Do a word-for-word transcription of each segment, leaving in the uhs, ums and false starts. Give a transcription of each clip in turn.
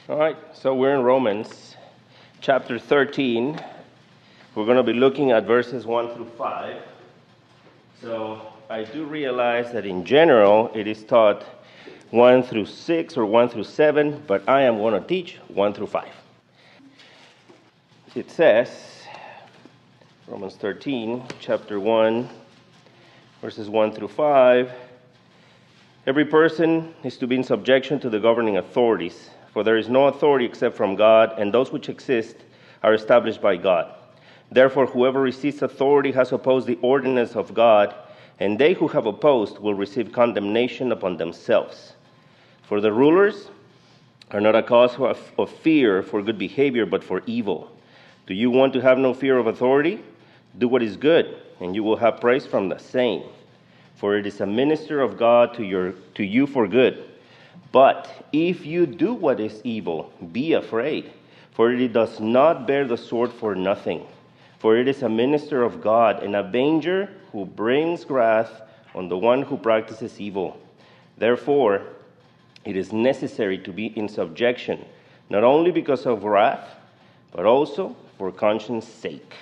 All right, so we're in Romans chapter thirteen. We're going to be looking at verses one through five. So I do realize that in general it is taught one through six or one through seven, but I am going to teach one through five. It says, Romans thirteen, chapter one, verses one through five, every person is to be in subjection to the governing authorities, for there is no authority except from God, and those which exist are established by God. Therefore, whoever resists authority has opposed the ordinance of God, and they who have opposed will receive condemnation upon themselves. For the rulers are not a cause of, of fear for good behavior, but for evil. Do you want to have no fear of authority? Do what is good, and you will have praise from the same. For it is a minister of God to your to you for good. But if you do what is evil, be afraid, for it does not bear the sword for nothing. For it is a minister of God, an avenger who brings wrath on the one who practices evil. Therefore, it is necessary to be in subjection, not only because of wrath, but also for conscience sake.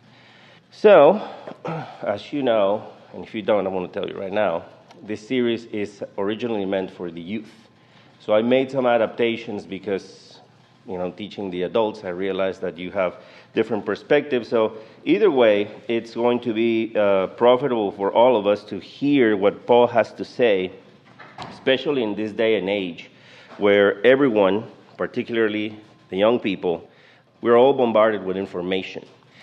So, as you know, and if you don't, I'm going to tell you right now, this series is originally meant for the youth. So I made some adaptations because, you know, teaching the adults, I realized that you have different perspectives. So either way, it's going to be uh, profitable for all of us to hear what Paul has to say, especially in this day and age where everyone, particularly the young people, we're all bombarded with information,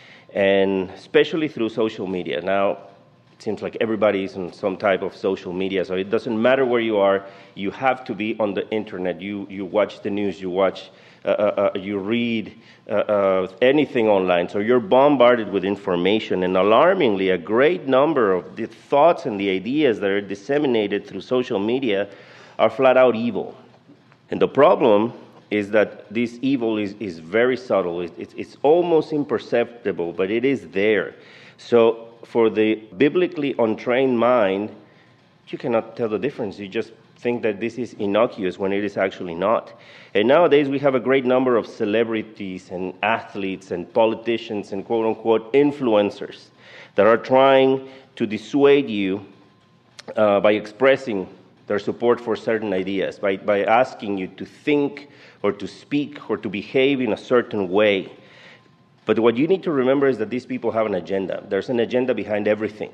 and especially through social media. Now, it seems like everybody is on some type of social media, so it doesn't matter where you are. You have to be on the internet. You you watch the news. You watch. Uh, uh, uh, you read uh, uh, anything online. So you're bombarded with information, and alarmingly, a great number of the thoughts and the ideas that are disseminated through social media are flat out evil. And the problem is that this evil is, is very subtle. It, it's, it's almost imperceptible, but it is there. So for the biblically untrained mind, you cannot tell the difference. You just think that this is innocuous when it is actually not. And nowadays we have a great number of celebrities and athletes and politicians and quote-unquote influencers that are trying to dissuade you uh, by expressing their support for certain ideas, by, by asking you to think or to speak or to behave in a certain way. But what you need to remember is that these people have an agenda. There's an agenda behind everything.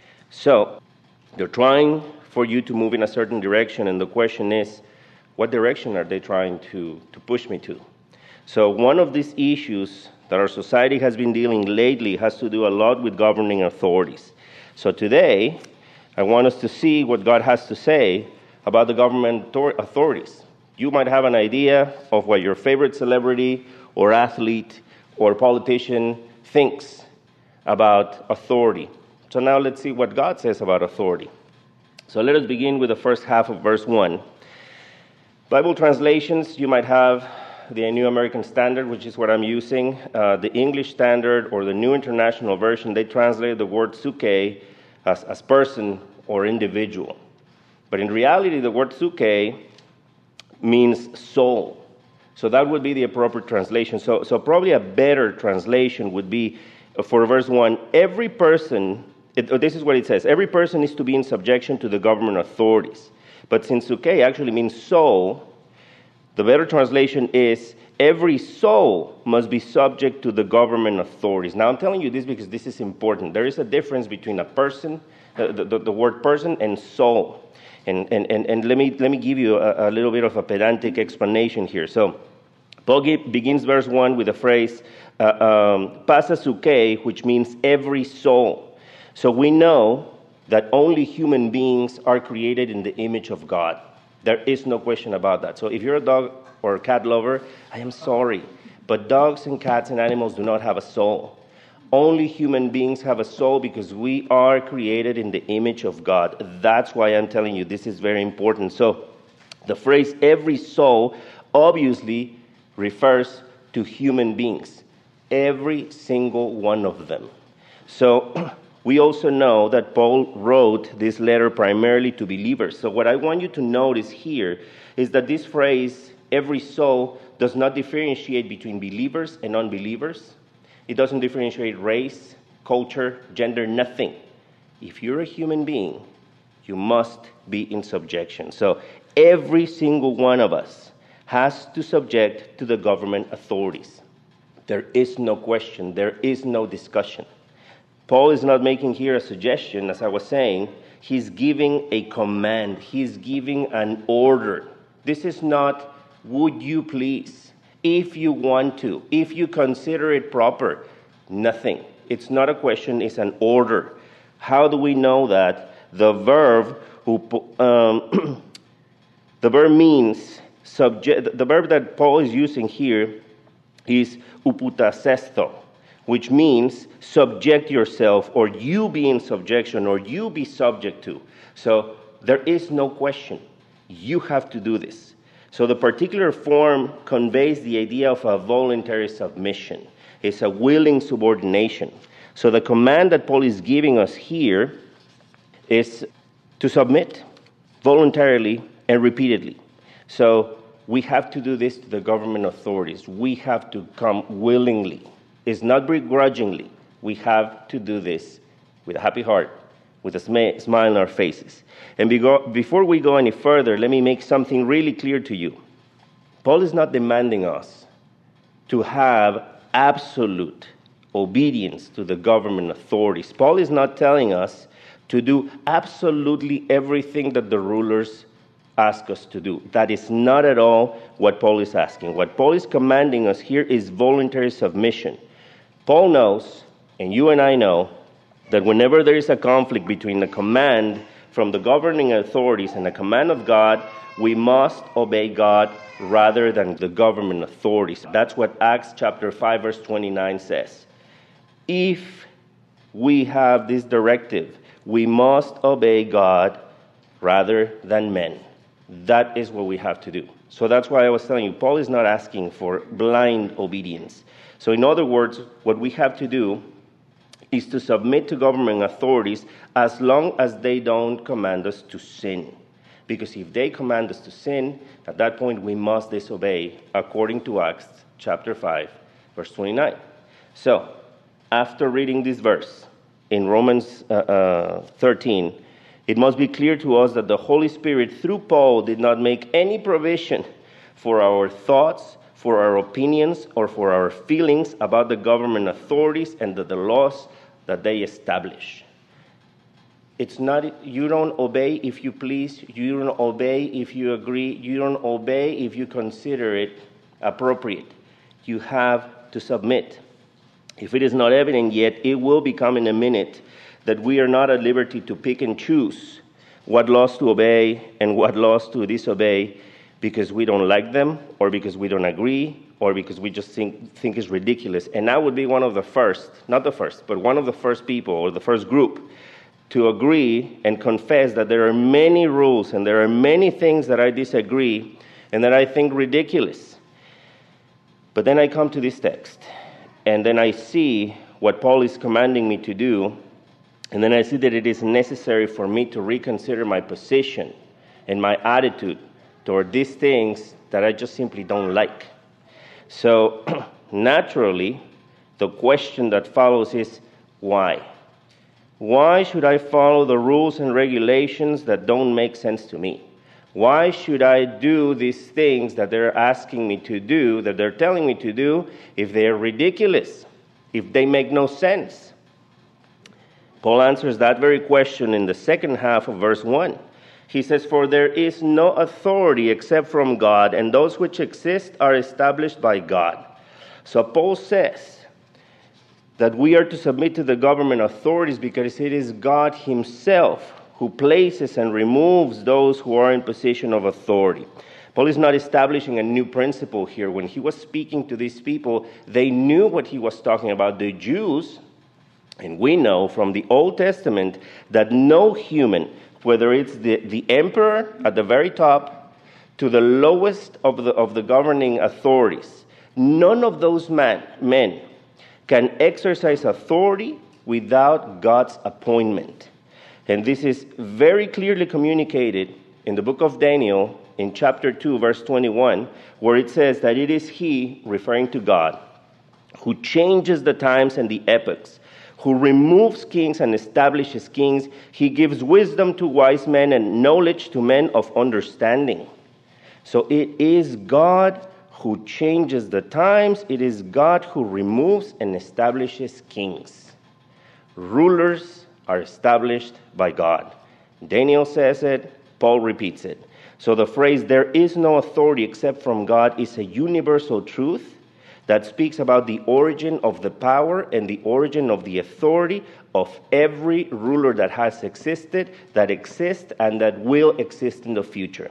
So they're trying for you to move in a certain direction, and the question is, what direction are they trying to, to push me to? So one of these issues that our society has been dealing lately has to do a lot with governing authorities. So today, I want us to see what God has to say about the government authorities. You might have an idea of what your favorite celebrity or athlete or politician thinks about authority. So now let's see what God says about authority. So let us begin with the first half of verse one. Bible translations, you might have the New American Standard, which is what I'm using. Uh, the English Standard or the New International Version, they translate the word suke as, as person or individual. But in reality, the word suke means soul. So that would be the appropriate translation. So, so probably a better translation would be, uh, for verse one, every person, it, uh, this is what it says, every person is to be in subjection to the government authorities. But since suke actually means soul, the better translation is, every soul must be subject to the government authorities. Now I'm telling you this because this is important. There is a difference between a person, uh, the, the, the word person, and soul. And, and, and, and let me let me give you a, a little bit of a pedantic explanation here. So, Paul begins verse one with the phrase, uh, um, pasa suke, which means every soul. So we know that only human beings are created in the image of God. There is no question about that. So if you're a dog or a cat lover, I am sorry, but dogs and cats and animals do not have a soul. Only human beings have a soul because we are created in the image of God. That's why I'm telling you this is very important. So the phrase every soul obviously refers to human beings, every single one of them. So we also know that Paul wrote this letter primarily to believers. So what I want you to notice here is that this phrase every soul does not differentiate between believers and unbelievers. It doesn't differentiate race, culture, gender, nothing. If you're a human being, you must be in subjection. So every single one of us has to subject to the government authorities. There is no question. There is no discussion. Paul is not making here a suggestion, as I was saying. He's giving a command. He's giving an order. This is not, would you please, if you want to, if you consider it proper. Nothing. It's not a question, it's an order. How do we know that? The verb, who, um, the verb means, subject. The verb that Paul is using here is uputasesto, which means subject yourself, or you be in subjection, or you be subject to. So there is no question. You have to do this. So the particular form conveys the idea of a voluntary submission. It's a willing subordination. So the command that Paul is giving us here is to submit voluntarily and repeatedly. So we have to do this to the government authorities. We have to come willingly. It's not begrudgingly. We have to do this with a happy heart, with a sm- smile on our faces. And be go- before we go any further, let me make something really clear to you. Paul is not demanding us to have absolute obedience to the government authorities. Paul is not telling us to do absolutely everything that the rulers ask us to do. That is not at all what Paul is asking. What Paul is commanding us here is voluntary submission. Paul knows, and you and I know, that whenever there is a conflict between a command from the governing authorities and a command of God, we must obey God rather than the government authorities. That's what Acts chapter five, verse twenty-nine says. If we have this directive, we must obey God rather than men. That is what we have to do. So that's why I was telling you, Paul is not asking for blind obedience. So in other words, what we have to do is to submit to government authorities as long as they don't command us to sin. Because if they command us to sin, at that point we must disobey, according to Acts chapter five, verse twenty-nine. So, after reading this verse in Romans uh, uh, thirteen, it must be clear to us that the Holy Spirit, through Paul, did not make any provision for our thoughts, for our opinions, or for our feelings about the government authorities and the, the laws that they establish. It's not, you don't obey if you please, you don't obey if you agree, you don't obey if you consider it appropriate. You have to submit. If it is not evident yet, it will become in a minute that we are not at liberty to pick and choose what laws to obey and what laws to disobey because we don't like them, or because we don't agree, or because we just think, think it's ridiculous. And I would be one of the first, not the first, but one of the first people or the first group to agree and confess that there are many rules and there are many things that I disagree and that I think ridiculous. But then I come to this text, and then I see what Paul is commanding me to do, and then I see that it is necessary for me to reconsider my position and my attitude toward these things that I just simply don't like. So, naturally, the question that follows is, why? Why should I follow the rules and regulations that don't make sense to me? Why should I do these things that they're asking me to do, that they're telling me to do, if they're ridiculous, if they make no sense? Paul answers that very question in the second half of verse one. He says, "For there is no authority except from God, and those which exist are established by God." So Paul says that we are to submit to the government authorities because it is God himself who places and removes those who are in position of authority. Paul is not establishing a new principle here. When he was speaking to these people, they knew what he was talking about. The Jews, and we know from the Old Testament that no human, whether it's the, the emperor at the very top to the lowest of the, of the governing authorities, none of those man, men can exercise authority without God's appointment. And this is very clearly communicated in the book of Daniel, in chapter two, verse twenty-one, where it says that it is He, referring to God, who changes the times and the epochs, who removes kings and establishes kings. He gives wisdom to wise men and knowledge to men of understanding. So it is God who changes the times. It is God who removes and establishes kings. Rulers are established by God. Daniel says it, Paul repeats it. So the phrase, there is no authority except from God, is a universal truth that speaks about the origin of the power and the origin of the authority of every ruler that has existed, that exists, and that will exist in the future.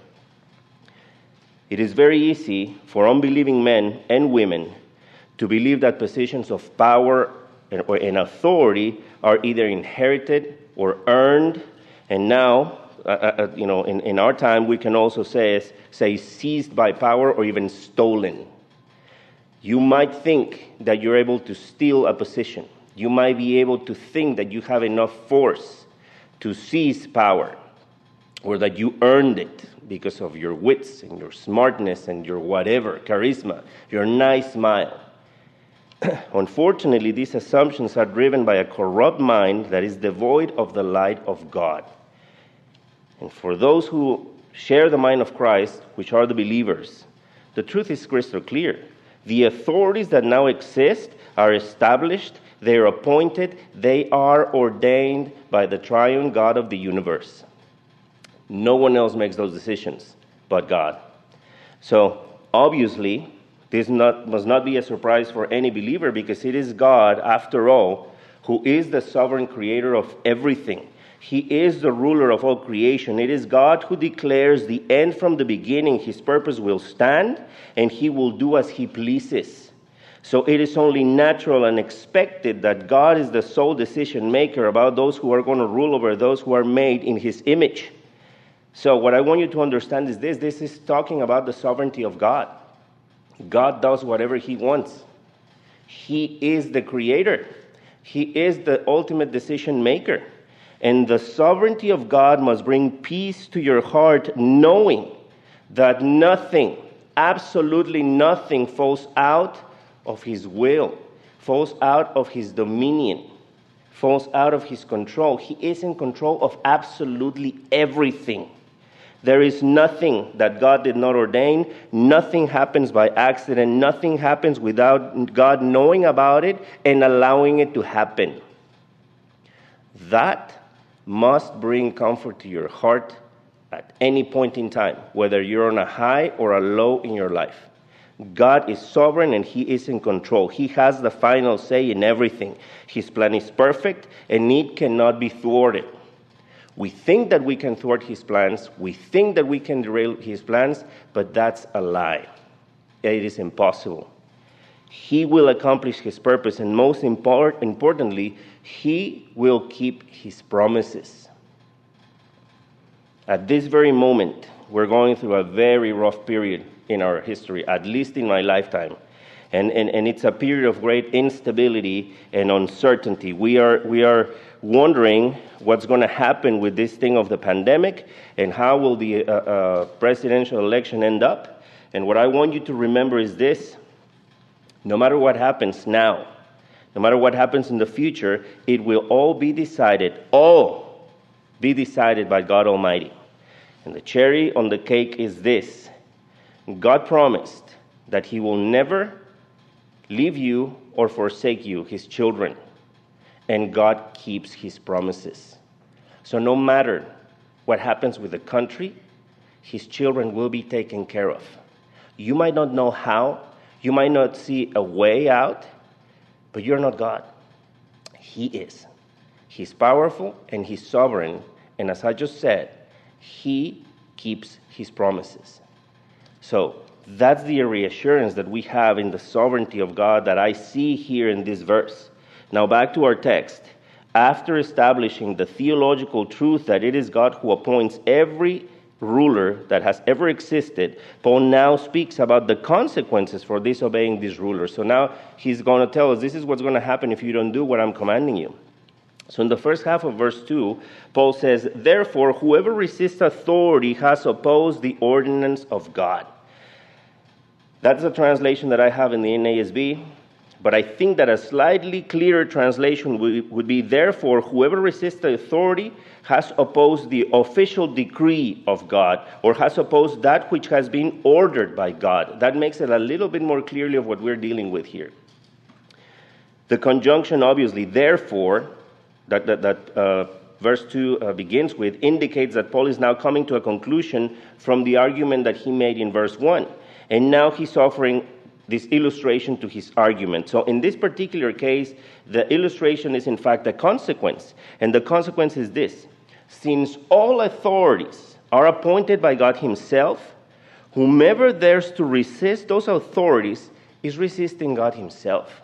It is very easy for unbelieving men and women to believe that positions of power and authority are either inherited or earned, and now, uh, uh, you know, in, in our time, we can also say, say seized by power or even stolen. You might think that you're able to steal a position. You might be able to think that you have enough force to seize power, or that you earned it because of your wits and your smartness and your whatever, charisma, your nice smile. Unfortunately, these assumptions are driven by a corrupt mind that is devoid of the light of God. And for those who share the mind of Christ, which are the believers, the truth is crystal clear. The authorities that now exist are established, they are appointed, they are ordained by the triune God of the universe. No one else makes those decisions but God. So, obviously, this not, must not be a surprise for any believer, because it is God, after all, who is the sovereign creator of everything. He is the ruler of all creation. It is God who declares the end from the beginning. His purpose will stand, and He will do as He pleases. So it is only natural and expected that God is the sole decision maker about those who are going to rule over those who are made in His image. So what I want you to understand is this. This is talking about the sovereignty of God. God does whatever He wants. He is the creator. He is the ultimate decision maker. And the sovereignty of God must bring peace to your heart, knowing that nothing, absolutely nothing, falls out of His will, falls out of His dominion, falls out of His control. He is in control of absolutely everything. There is nothing that God did not ordain. Nothing happens by accident. Nothing happens without God knowing about it and allowing it to happen. That must bring comfort to your heart at any point in time, whether you're on a high or a low in your life. God is sovereign and He is in control. He has the final say in everything. His plan is perfect and it cannot be thwarted. We think that we can thwart His plans. We think that we can derail His plans, but that's a lie. It is impossible. He will accomplish His purpose, and most import- importantly, He will keep His promises. At this very moment, we're going through a very rough period in our history, at least in my lifetime. And, and, and it's a period of great instability and uncertainty. We are, we are wondering what's going to happen with this thing of the pandemic, and how will the uh, uh, presidential election end up. And what I want you to remember is this: no matter what happens now, no matter what happens in the future, it will all be decided, all be decided by God Almighty. And the cherry on the cake is this: God promised that He will never leave you or forsake you, His children. And God keeps His promises. So no matter what happens with the country, His children will be taken care of. You might not know how, you might not see a way out, but you're not God. He is. He's powerful and He's sovereign. And as I just said, He keeps His promises. So that's the reassurance that we have in the sovereignty of God that I see here in this verse. Now back to our text. After establishing the theological truth that it is God who appoints every ruler that has ever existed, Paul now speaks about the consequences for disobeying these rulers. So now he's going to tell us, this is what's going to happen if you don't do what I'm commanding you. So in the first half of verse two, Paul says, "Therefore, whoever resists authority has opposed the ordinance of God." That's the translation that I have in the N A S B, but I think that a slightly clearer translation would, would be, "Therefore, whoever resists the authority has opposed the official decree of God, or has opposed that which has been ordered by God." That makes it a little bit more clearly of what we're dealing with here. The conjunction, obviously, therefore, that, that, that uh, verse two uh, begins with, indicates that Paul is now coming to a conclusion from the argument that he made in verse one. And now he's offering this illustration to his argument. So in this particular case, the illustration is in fact a consequence. And the consequence is this: since all authorities are appointed by God himself, whomever dares to resist those authorities is resisting God himself.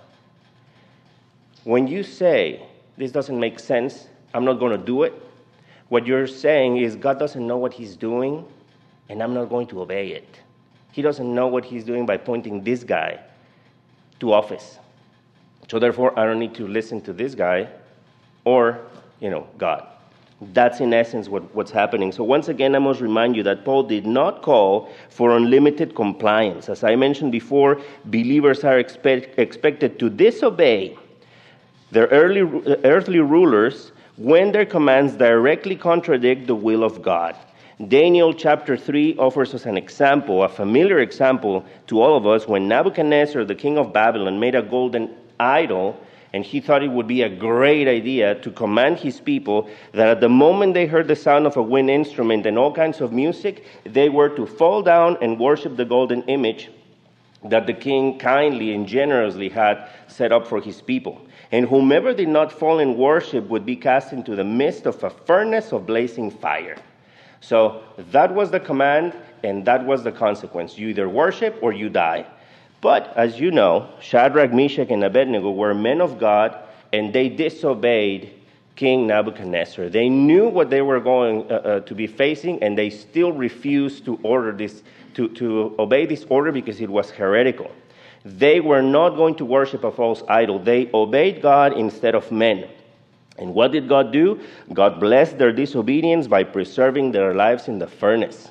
When you say, "This doesn't make sense, I'm not going to do it," what you're saying is, God doesn't know what he's doing, and I'm not going to obey it. He doesn't know what he's doing by appointing this guy to office. So therefore, I don't need to listen to this guy or, you know, God. That's in essence what, what's happening. So once again, I must remind you that Paul did not call for unlimited compliance. As I mentioned before, believers are expect, expected to disobey their early, earthly rulers when their commands directly contradict the will of God. Daniel chapter three offers us an example, a familiar example to all of us, when Nebuchadnezzar, the king of Babylon, made a golden idol, and he thought it would be a great idea to command his people that at the moment they heard the sound of a wind instrument and all kinds of music, they were to fall down and worship the golden image that the king kindly and generously had set up for his people. And whomever did not fall in worship would be cast into the midst of a furnace of blazing fire. So that was the command, and that was the consequence. You either worship or you die. But as you know, Shadrach, Meshach, and Abednego were men of God, and they disobeyed King Nebuchadnezzar. They knew what they were going uh, uh, to be facing, and they still refused to order this, to, to obey this order because it was heretical. They were not going to worship a false idol. They obeyed God instead of men. And what did God do? God blessed their disobedience by preserving their lives in the furnace.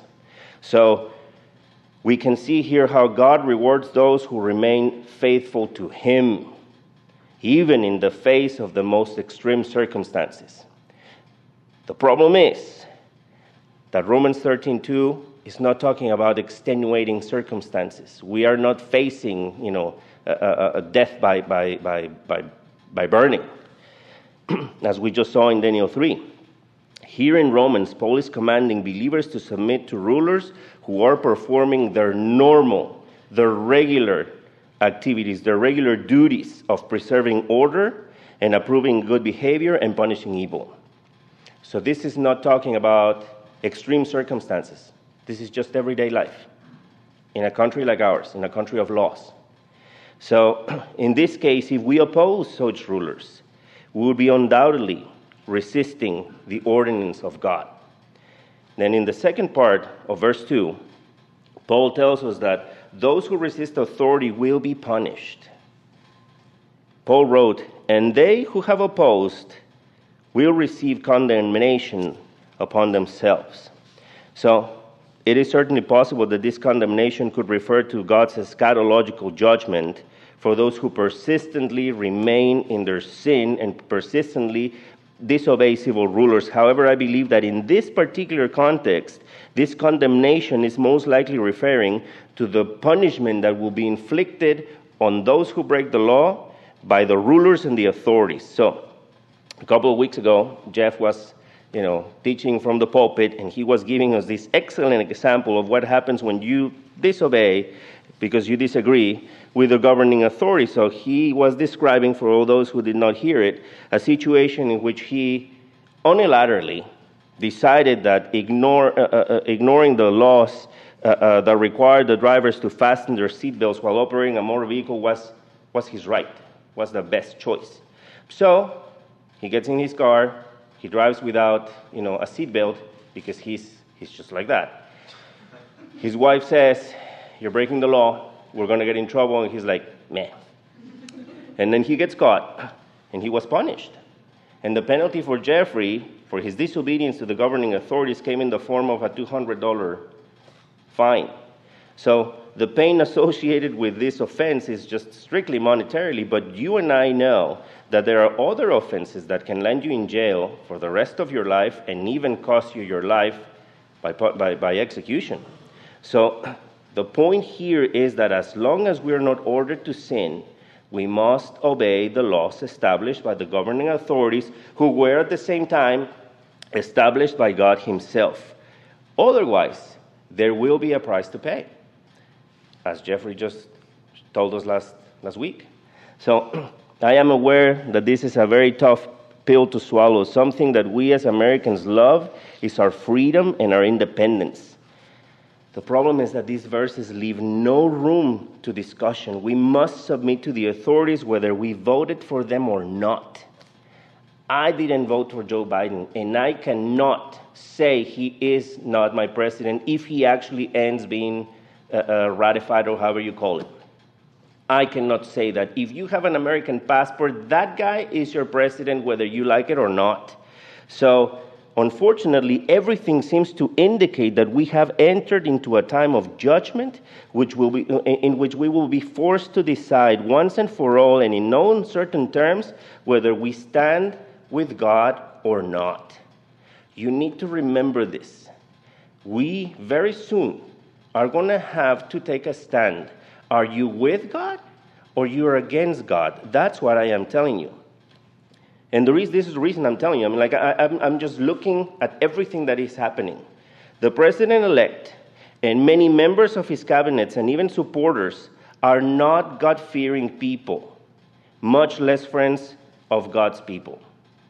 So we can see here how God rewards those who remain faithful to him, even in the face of the most extreme circumstances. The problem is that Romans thirteen two is not talking about extenuating circumstances. We are not facing, you know, a, a, a death by, by, by, by, by burning, as we just saw in Daniel three. Here in Romans, Paul is commanding believers to submit to rulers who are performing their normal, their regular activities, their regular duties of preserving order and approving good behavior and punishing evil. So this is not talking about extreme circumstances. This is just everyday life in a country like ours, in a country of laws. So in this case, if we oppose such rulers, we will be undoubtedly resisting the ordinance of God. Then in the second part of verse two, Paul tells us that those who resist authority will be punished. Paul wrote, "And they who have opposed will receive condemnation upon themselves." So it is certainly possible that this condemnation could refer to God's eschatological judgment for those who persistently remain in their sin and persistently disobey civil rulers. However, I believe that in this particular context, this condemnation is most likely referring to the punishment that will be inflicted on those who break the law by the rulers and the authorities. So, a couple of weeks ago, Jeff was, you know, teaching from the pulpit, and he was giving us this excellent example of what happens when you disobey because you disagree with the governing authority. So he was describing, for all those who did not hear it, a situation in which he unilaterally decided that ignore, uh, uh, ignoring the laws uh, uh, that required the drivers to fasten their seatbelts while operating a motor vehicle was, was his right, was the best choice. So he gets in his car, he drives without, you know, a seatbelt because he's he's just like that. His wife says, "You're breaking the law, we're going to get in trouble," and he's like, meh. And then he gets caught, and he was punished. And the penalty for Jeffrey, for his disobedience to the governing authorities, came in the form of a two hundred dollars fine. So the pain associated with this offense is just strictly monetarily, but you and I know that there are other offenses that can land you in jail for the rest of your life and even cost you your life by, by, by execution. So the point here is that as long as we are not ordered to sin, we must obey the laws established by the governing authorities, who were at the same time established by God himself. Otherwise, there will be a price to pay, as Jeffrey just told us last, last week. So I am aware that this is a very tough pill to swallow. Something that we as Americans love is our freedom and our independence. The problem is that these verses leave no room to discussion. We must submit to the authorities whether we voted for them or not. I didn't vote for Joe Biden, and I cannot say he is not my president if he actually ends being uh, uh, ratified, or however you call it. I cannot say that. If you have an American passport, that guy is your president, whether you like it or not. So, unfortunately, everything seems to indicate that we have entered into a time of judgment, which will be, in which we will be forced to decide once and for all, and in no uncertain terms, whether we stand with God or not. You need to remember this. We very soon are going to have to take a stand. Are you with God or you are against God? That's what I am telling you. And the reason, this is the reason I'm telling you. I mean, like I, I'm, I'm just looking at everything that is happening. The president-elect and many members of his cabinets and even supporters are not God-fearing people, much less friends of God's people.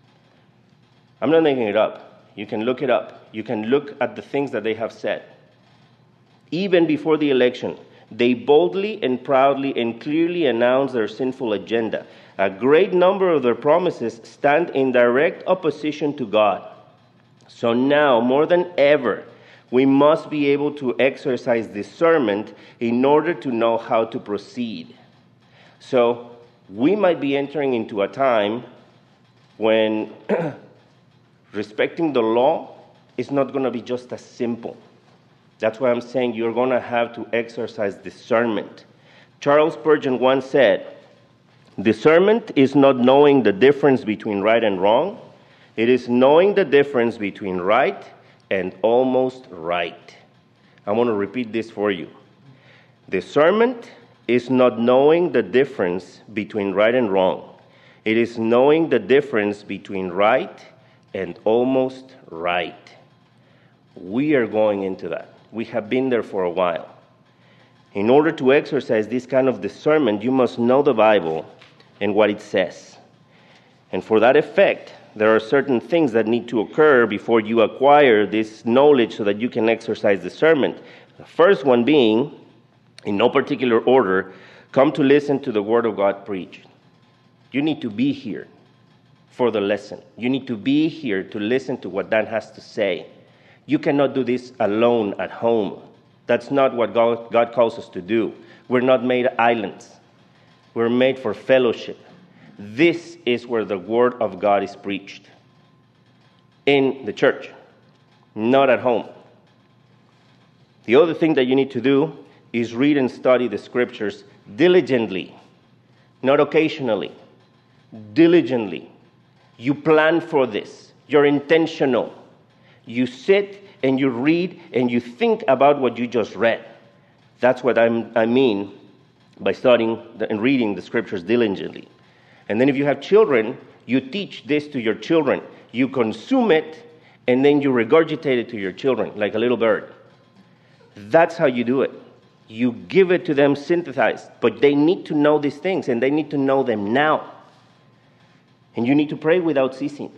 I'm not making it up. You can look it up. You can look at the things that they have said. Even before the election, they boldly and proudly and clearly announced their sinful agenda. A great number of their promises stand in direct opposition to God. So now, more than ever, we must be able to exercise discernment in order to know how to proceed. So we might be entering into a time when respecting the law is not going to be just as simple. That's why I'm saying you're going to have to exercise discernment. Charles Spurgeon once said, "Discernment is not knowing the difference between right and wrong. It is knowing the difference between right and almost right." I want to repeat this for you. Discernment is not knowing the difference between right and wrong. It is knowing the difference between right and almost right. We are going into that. We have been there for a while. In order to exercise this kind of discernment, you must know the Bible and what it says. And for that effect, there are certain things that need to occur before you acquire this knowledge so that you can exercise discernment. The first one being, in no particular order, come to listen to the Word of God preached. You need to be here for the lesson. You need to be here to listen to what Dan has to say. You cannot do this alone at home. That's not what God, God calls us to do. We're not made islands. We're made for fellowship. This is where the Word of God is preached. In the church, not at home. The other thing that you need to do is read and study the Scriptures diligently, not occasionally, diligently. You plan for this. You're intentional. You sit and you read and you think about what you just read. That's what I'm, I mean by studying and reading the Scriptures diligently. And then if you have children, you teach this to your children. You consume it, and then you regurgitate it to your children like a little bird. That's how you do it. You give it to them synthesized, but they need to know these things, and they need to know them now. And you need to pray without ceasing.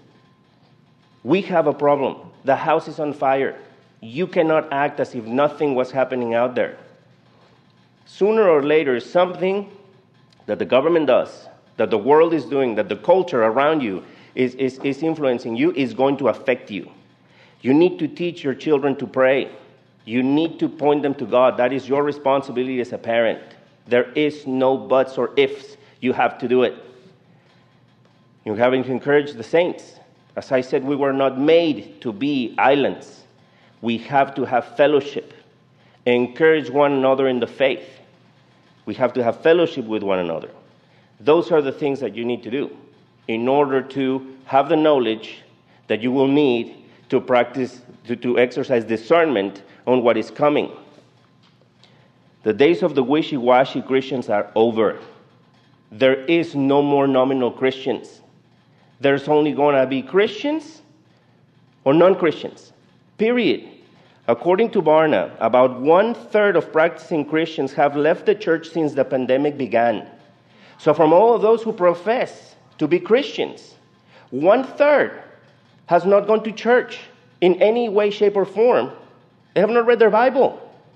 We have a problem. The house is on fire. You cannot act as if nothing was happening out there. Sooner or later, something that the government does, that the world is doing, that the culture around you is, is, is influencing you, is going to affect you. You need to teach your children to pray. You need to point them to God. That is your responsibility as a parent. There is no buts or ifs. You have to do it. You're having to encourage the saints. As I said, we were not made to be islands. We have to have fellowship. Encourage one another in the faith. We have to have fellowship with one another. Those are the things that you need to do in order to have the knowledge that you will need to practice, to, to exercise discernment on what is coming. The days of the wishy-washy Christians are over. There is no more nominal Christians. There's only going to be Christians or non-Christians, period. According to Barna, about one-third of practicing Christians have left the church since the pandemic began. So from all of those who profess to be Christians, one-third has not gone to church in any way, shape, or form. They have not read their Bible.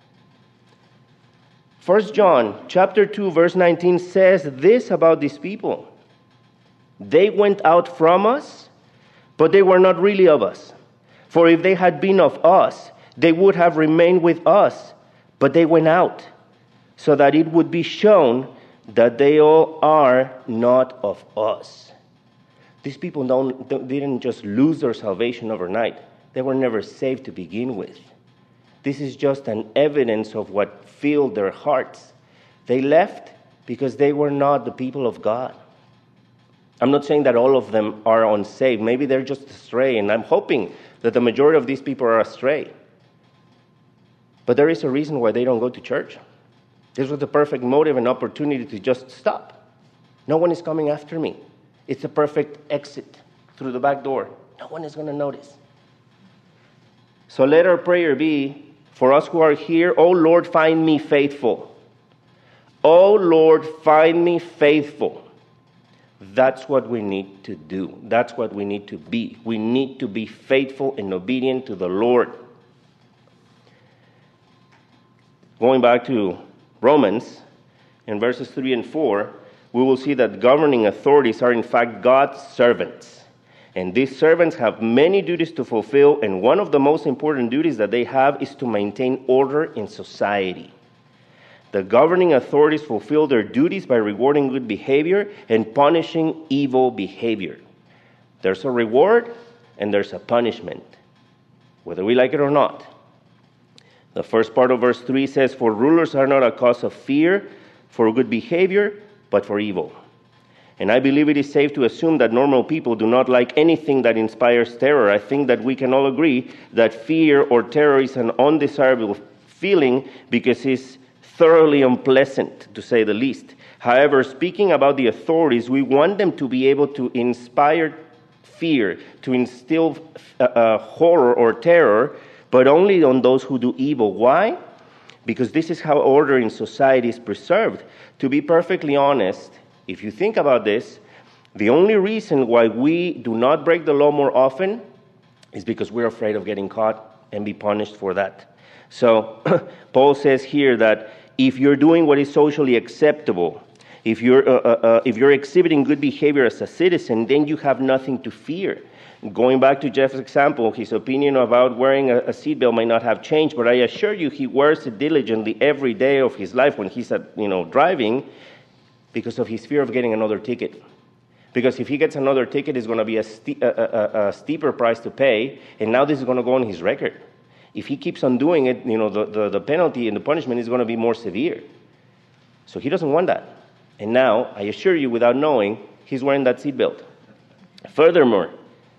First John chapter two, verse nineteen says this about these people. They went out from us, but they were not really of us. For if they had been of us, they would have remained with us, but they went out, so that it would be shown that they all are not of us. These people don't, don't, didn't just lose their salvation overnight. They were never saved to begin with. This is just an evidence of what filled their hearts. They left because they were not the people of God. I'm not saying that all of them are unsaved. Maybe they're just astray, and I'm hoping that the majority of these people are astray. But there is a reason why they don't go to church. This was the perfect motive and opportunity to just stop. No one is coming after me. It's a perfect exit through the back door. No one is going to notice. So let our prayer be, for us who are here, "Oh Lord, find me faithful. Oh Lord, find me faithful." That's what we need to do. That's what we need to be. We need to be faithful and obedient to the Lord. Going back to Romans, in verses three and four, we will see that governing authorities are in fact God's servants. And these servants have many duties to fulfill, and one of the most important duties that they have is to maintain order in society. The governing authorities fulfill their duties by rewarding good behavior and punishing evil behavior. There's a reward and there's a punishment, whether we like it or not. The first part of verse three says, "For rulers are not a cause of fear for good behavior, but for evil." And I believe it is safe to assume that normal people do not like anything that inspires terror. I think that we can all agree that fear or terror is an undesirable feeling because it's thoroughly unpleasant, to say the least. However, speaking about the authorities, we want them to be able to inspire fear, to instill uh, uh, horror or terror, but only on those who do evil. Why? Because this is how order in society is preserved. To be perfectly honest, if you think about this, the only reason why we do not break the law more often is because we're afraid of getting caught and be punished for that. So Paul says here that if you're doing what is socially acceptable, if you're, uh, uh, uh, if you're exhibiting good behavior as a citizen, then you have nothing to fear. Going back to Jeff's example, his opinion about wearing a, a seatbelt might not have changed, but I assure you he wears it diligently every day of his life when he's at, you know, driving, because of his fear of getting another ticket. Because if he gets another ticket, it's going to be a, ste- a, a, a steeper price to pay, and now this is going to go on his record. If he keeps on doing it, you know, the, the, the penalty and the punishment is going to be more severe. So he doesn't want that. And now, I assure you, without knowing, he's wearing that seatbelt. Furthermore,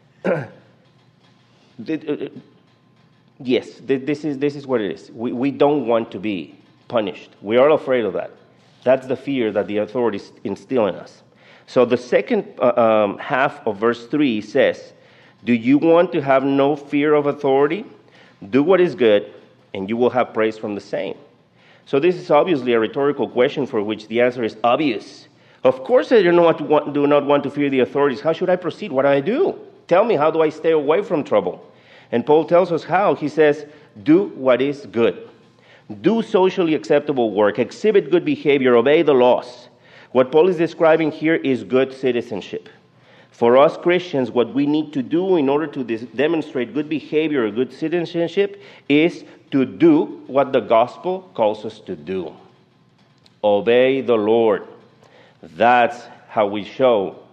yes, this is this is what it is. We we don't want to be punished. We are afraid of that. That's the fear that the authorities instill in us. So the second uh, um, half of verse three says, "Do you want to have no fear of authority? Do what is good, and you will have praise from the same." So this is obviously a rhetorical question for which the answer is obvious. Of course I do not want, do not want to fear the authorities. How should I proceed? What do I do? Tell me, how do I stay away from trouble? And Paul tells us how. He says, do what is good. Do socially acceptable work. Exhibit good behavior. Obey the laws. What Paul is describing here is good citizenship. For us Christians, what we need to do in order to dis- demonstrate good behavior or good citizenship is to do what the gospel calls us to do. Obey the Lord. That's how we show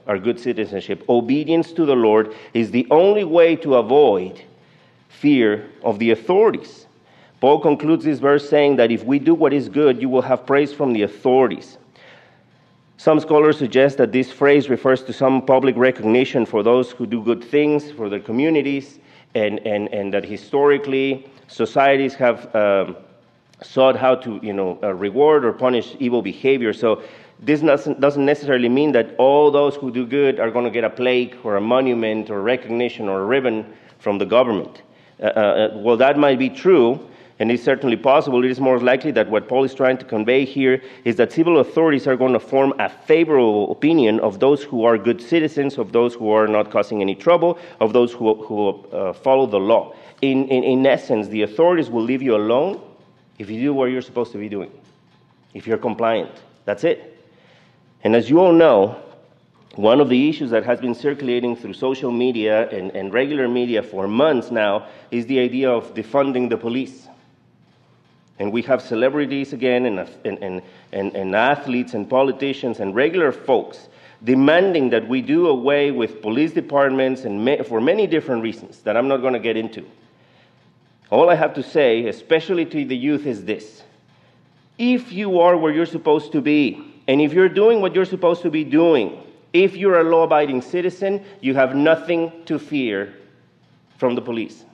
our good citizenship. Obedience to the Lord is the only way to avoid fear of the authorities. Paul concludes this verse saying that if we do what is good, you will have praise from the authorities. Some scholars suggest that this phrase refers to some public recognition for those who do good things for their communities, and, and, and that historically societies have um, sought how to you know, uh, reward or punish evil behavior. So this doesn't, doesn't necessarily mean that all those who do good are going to get a plaque or a monument or recognition or a ribbon from the government. Uh, uh, well, that might be true, and it's certainly possible. It is more likely that what Paul is trying to convey here is that civil authorities are going to form a favorable opinion of those who are good citizens, of those who are not causing any trouble, of those who, who uh, follow the law. In, in, in essence, the authorities will leave you alone if you do what you're supposed to be doing, if you're compliant. That's it. And as you all know, one of the issues that has been circulating through social media and, and regular media for months now is the idea of defunding the police. And we have celebrities again, and, and, and, and athletes and politicians and regular folks demanding that we do away with police departments, and ma- for many different reasons that I'm not going to get into. All I have to say, especially to the youth, is this. If you are where you're supposed to be, and if you're doing what you're supposed to be doing, if you're a law-abiding citizen, you have nothing to fear from the police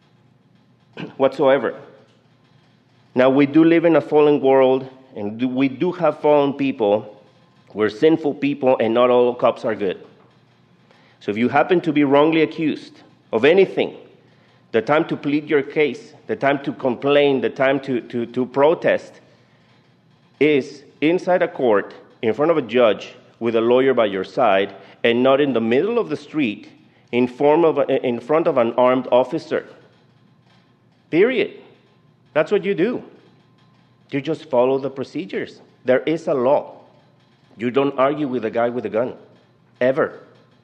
whatsoever. Now, we do live in a fallen world, and we do have fallen people. We're sinful people, and not all cops are good. So if you happen to be wrongly accused of anything, the time to plead your case, the time to complain, the time to, to, to protest is inside a court, in front of a judge, with a lawyer by your side, and not in the middle of the street, in, form of a, in front of an armed officer. Period. That's what you do. You just follow the procedures. There is a law. You don't argue with a guy with a gun. Ever.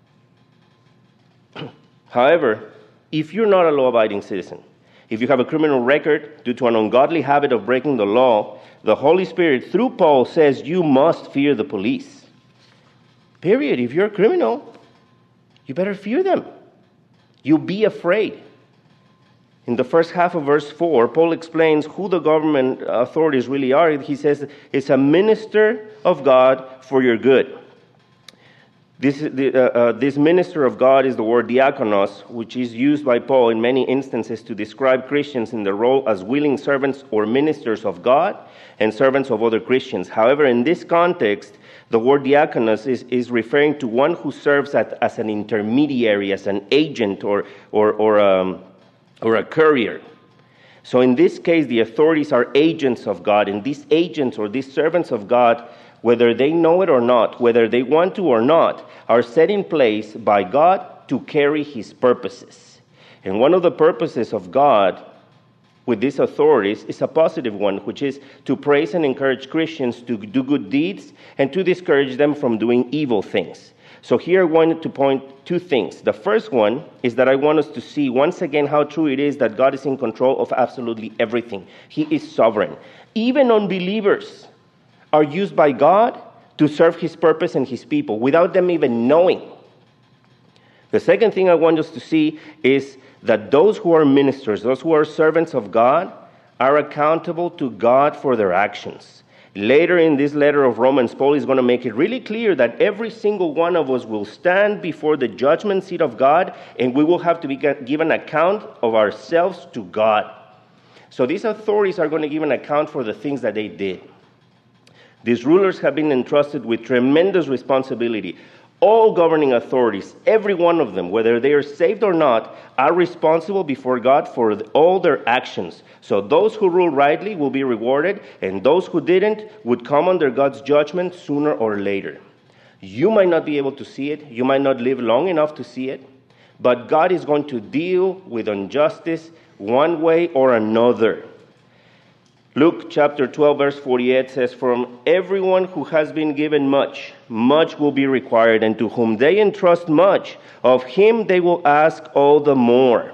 However, if you're not a law-abiding citizen, if you have a criminal record due to an ungodly habit of breaking the law, the Holy Spirit, through Paul, says you must fear the police. Period. If you're a criminal, you better fear them. You be afraid. In the first half of verse four, Paul explains who the government authorities really are. He says, it's a minister of God for your good. This, the, uh, uh, this minister of God is the word diakonos, which is used by Paul in many instances to describe Christians in their role as willing servants or ministers of God and servants of other Christians. However, in this context, the word diakonos is, is referring to one who serves at, as an intermediary, as an agent or, or, or, um, or a courier. So in this case, the authorities are agents of God, and these agents or these servants of God, whether they know it or not, whether they want to or not, are set in place by God to carry His purposes. And one of the purposes of God with these authorities is a positive one, which is to praise and encourage Christians to do good deeds and to discourage them from doing evil things. So here I wanted to point two things. The first one is that I want us to see once again how true it is that God is in control of absolutely everything. He is sovereign. Even unbelievers are used by God to serve His purpose and His people without them even knowing. The second thing I want us to see is that those who are ministers, those who are servants of God, are accountable to God for their actions. Later in this letter of Romans, Paul is going to make it really clear that every single one of us will stand before the judgment seat of God, and we will have to be given account of ourselves to God. So these authorities are going to give an account for the things that they did. These rulers have been entrusted with tremendous responsibility. All governing authorities, every one of them, whether they are saved or not, are responsible before God for all their actions. So those who rule rightly will be rewarded, and those who didn't would come under God's judgment sooner or later. You might not be able to see it. You might not live long enough to see it. But God is going to deal with injustice one way or another. Luke chapter twelve, verse forty-eight says, "From everyone who has been given much, much will be required, and to whom they entrust much, of him they will ask all the more."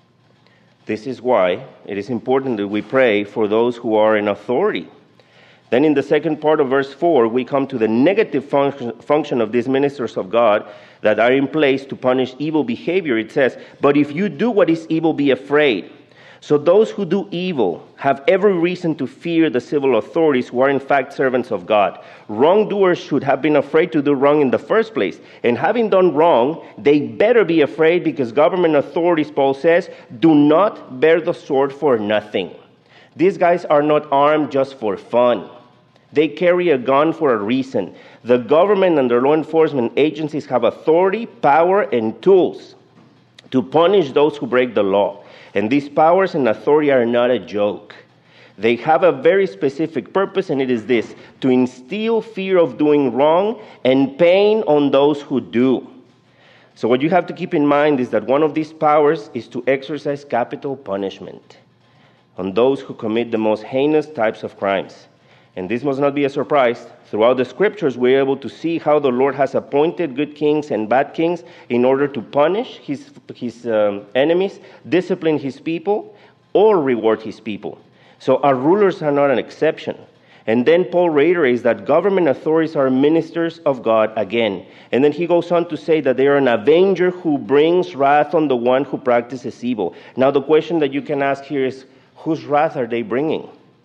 This is why it is important that we pray for those who are in authority. Then in the second part of verse four, we come to the negative function, function of these ministers of God that are in place to punish evil behavior. It says, "But if you do what is evil, be afraid." So those who do evil have every reason to fear the civil authorities who are in fact servants of God. Wrongdoers should have been afraid to do wrong in the first place. And having done wrong, they better be afraid because government authorities, Paul says, do not bear the sword for nothing. These guys are not armed just for fun. They carry a gun for a reason. The government and their law enforcement agencies have authority, power, and tools to punish those who break the law. And these powers and authority are not a joke. They have a very specific purpose, and it is this: to instill fear of doing wrong and pain on those who do. So what you have to keep in mind is that one of these powers is to exercise capital punishment on those who commit the most heinous types of crimes. And this must not be a surprise. Throughout the scriptures, we're able to see how the Lord has appointed good kings and bad kings in order to punish his, his um, enemies, discipline his people, or reward his people. So our rulers are not an exception. And then Paul reiterates that government authorities are ministers of God again. And then he goes on to say that they are an avenger who brings wrath on the one who practices evil. Now the question that you can ask here is, whose wrath are they bringing?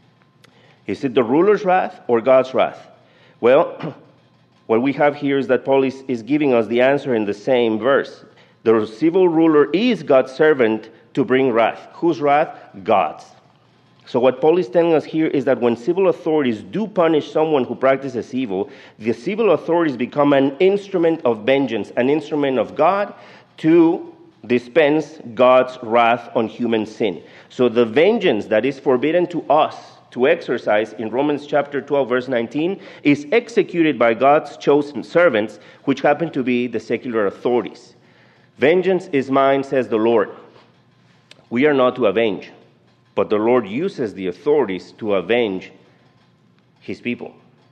Is it the ruler's wrath or God's wrath? Well, what we have here is that Paul is, is giving us the answer in the same verse. The civil ruler is God's servant to bring wrath. Whose wrath? God's. So what Paul is telling us here is that when civil authorities do punish someone who practices evil, the civil authorities become an instrument of vengeance, an instrument of God to dispense God's wrath on human sin. So the vengeance that is forbidden to us to exercise in Romans chapter twelve, verse nineteen, is executed by God's chosen servants, which happen to be the secular authorities. Vengeance is mine, says the Lord. We are not to avenge, but the Lord uses the authorities to avenge his people.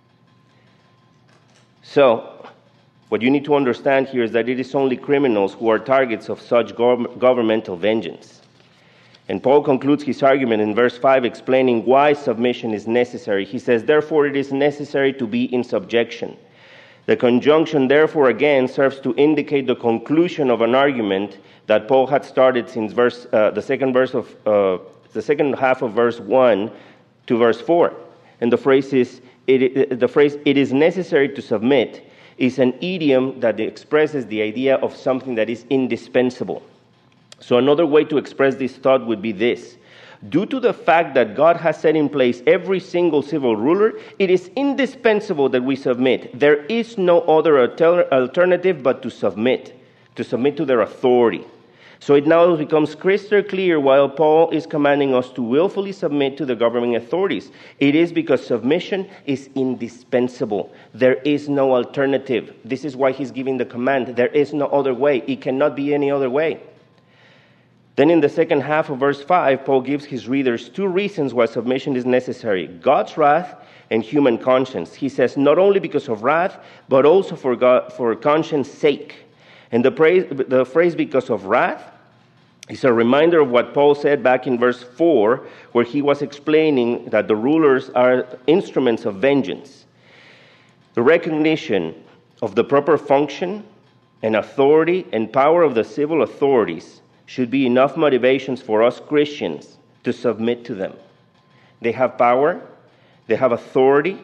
So, what you need to understand here is that it is only criminals who are targets of such gov- governmental vengeance. And Paul concludes his argument in verse five, explaining why submission is necessary. He says, "Therefore it is necessary to be in subjection." The conjunction, therefore, again, serves to indicate the conclusion of an argument that Paul had started since verse, uh, the second verse of uh, the second half of verse one to verse four. And the phrase is, it, the phrase "it is necessary to submit" is an idiom that expresses the idea of something that is indispensable. So another way to express this thought would be this: due to the fact that God has set in place every single civil ruler, it is indispensable that we submit. There is no other alter- alternative but to submit, to submit to their authority. So it now becomes crystal clear why Paul is commanding us to willfully submit to the governing authorities. It is because submission is indispensable. There is no alternative. This is why he's giving the command. There is no other way. It cannot be any other way. Then in the second half of verse five, Paul gives his readers two reasons why submission is necessary: God's wrath and human conscience. He says not only because of wrath, but also for God, for conscience sake. And the, praise, the phrase "because of wrath" is a reminder of what Paul said back in verse four, where he was explaining that the rulers are instruments of vengeance. The recognition of the proper function and authority and power of the civil authorities should be enough motivations for us Christians to submit to them. They have power, they have authority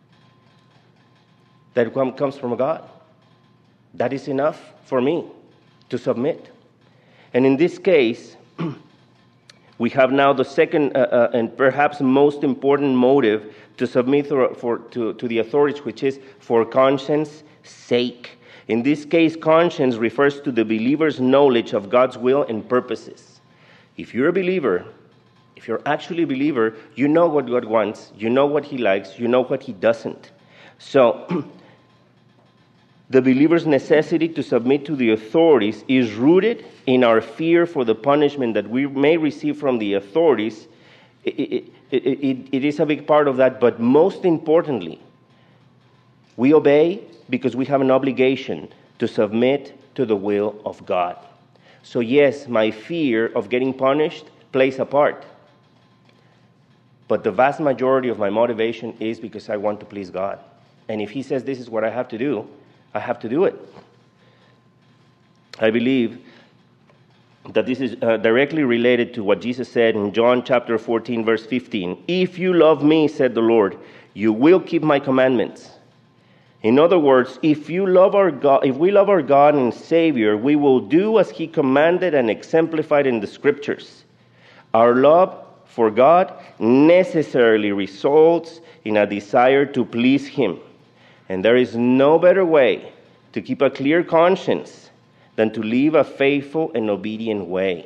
that comes from God. That is enough for me to submit. And in this case, we have now the second uh, uh, and perhaps most important motive to submit for, for, to, to the authorities, which is for conscience sake. In this case, conscience refers to the believer's knowledge of God's will and purposes. If you're a believer, if you're actually a believer, you know what God wants, you know what he likes, you know what he doesn't. So, the believer's necessity to submit to the authorities is rooted in our fear for the punishment that we may receive from the authorities. It, it, it, it, it is a big part of that, but most importantly, we obey because we have an obligation to submit to the will of God. So yes, my fear of getting punished plays a part. But the vast majority of my motivation is because I want to please God. And if he says this is what I have to do, I have to do it. I believe that this is uh, directly related to what Jesus said in John chapter fourteen, verse fifteen. If you love me, said the Lord, you will keep my commandments. In other words, if you love our God, if we love our God and Savior, we will do as he commanded and exemplified in the scriptures. Our love for God necessarily results in a desire to please him. And there is no better way to keep a clear conscience than to live a faithful and obedient way.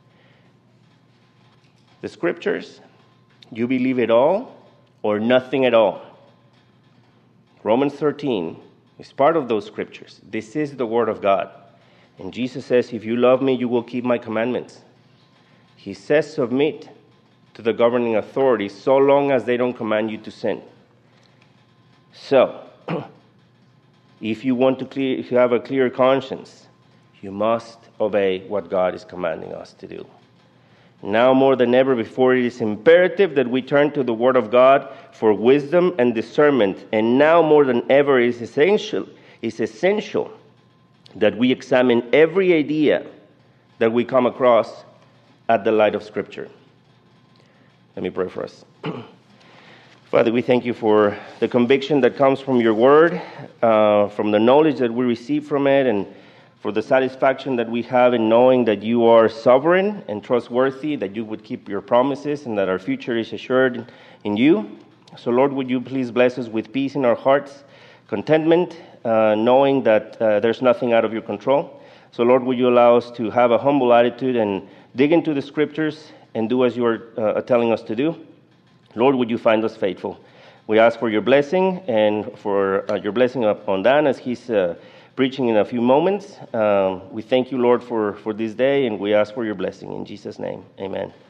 The scriptures, you believe it all or nothing at all. Romans thirteen is part of those scriptures. This is the word of God. And Jesus says, if you love me, you will keep my commandments. He says, submit to the governing authorities so long as they don't command you to sin. So, if you want to clear, if you have a clear conscience, you must obey what God is commanding us to do. Now more than ever before, it is imperative that we turn to the Word of God for wisdom and discernment. And now more than ever, it is essential, it's essential that we examine every idea that we come across at the light of Scripture. Let me pray for us. Father, we thank you for the conviction that comes from your Word, uh, from the knowledge that we receive from it, and for the satisfaction that we have in knowing that you are sovereign and trustworthy, that you would keep your promises, and that our future is assured in you. So, Lord, would you please bless us with peace in our hearts, contentment, uh, knowing that uh, there's nothing out of your control. So, Lord, would you allow us to have a humble attitude and dig into the scriptures and do as you are uh, telling us to do. Lord, would you find us faithful? We ask for your blessing and for uh, your blessing upon Dan as he's uh, preaching in a few moments. Um, we thank you, Lord, for, for this day, and we ask for your blessing. In Jesus' name, amen.